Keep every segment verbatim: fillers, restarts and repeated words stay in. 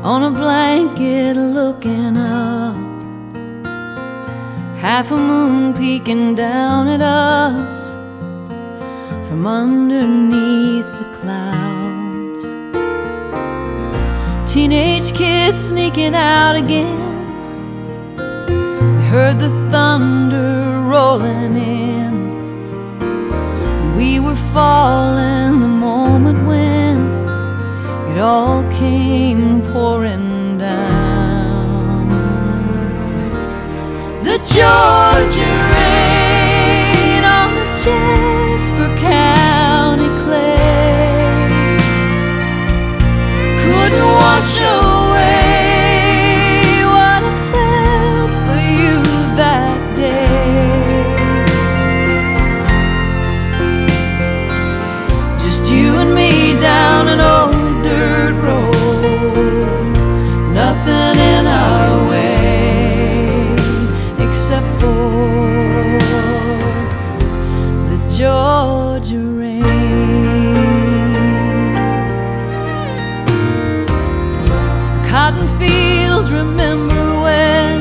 on a blanket looking up, half a moon peeking down at us from underneath the clouds. Teenage kids sneaking out again. We heard the thunder rolling in. We were falling the moment when it all came pouring down. The Georgia rain on the Jasper County clay couldn't wash away what I felt for you that day. Just you and me down an old dirt road, nothing in our way except for the Georgia rain. The cotton fields remember when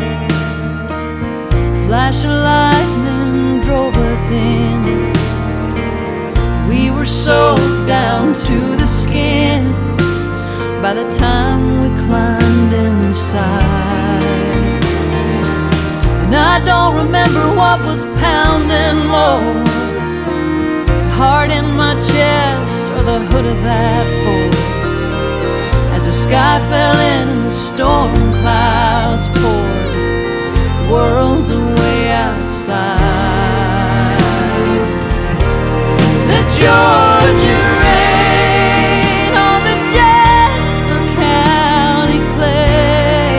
a flash of lightning drove us in. We were soaked down to the skin by the time we climbed inside. And I don't remember what was pounding low, the heart in my chest or the hood of that Ford, as the sky fell in and the storm clouds poured worlds away outside. The Georgia rain on the Jasper County clay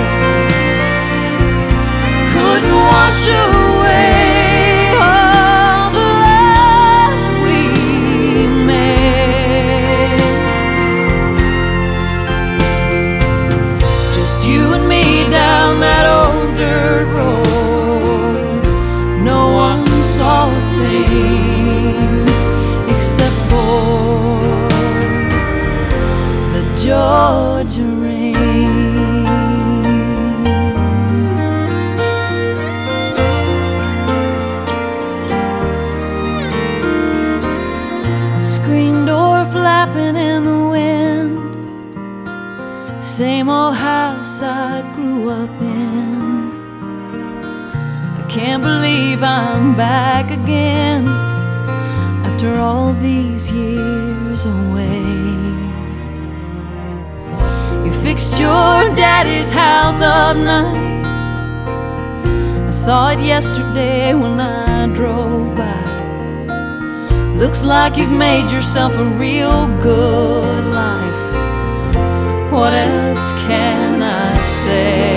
couldn't wash away all the love we made. Just you and me down that old dirt road. No one saw a thing except for the Georgia rain. Screen door flapping in the wind, same old house I grew up in. I can't believe I'm back again after all these years away. You fixed your daddy's house up nice. I saw it yesterday when I drove by. Looks like you've made yourself a real good life. What else can I say?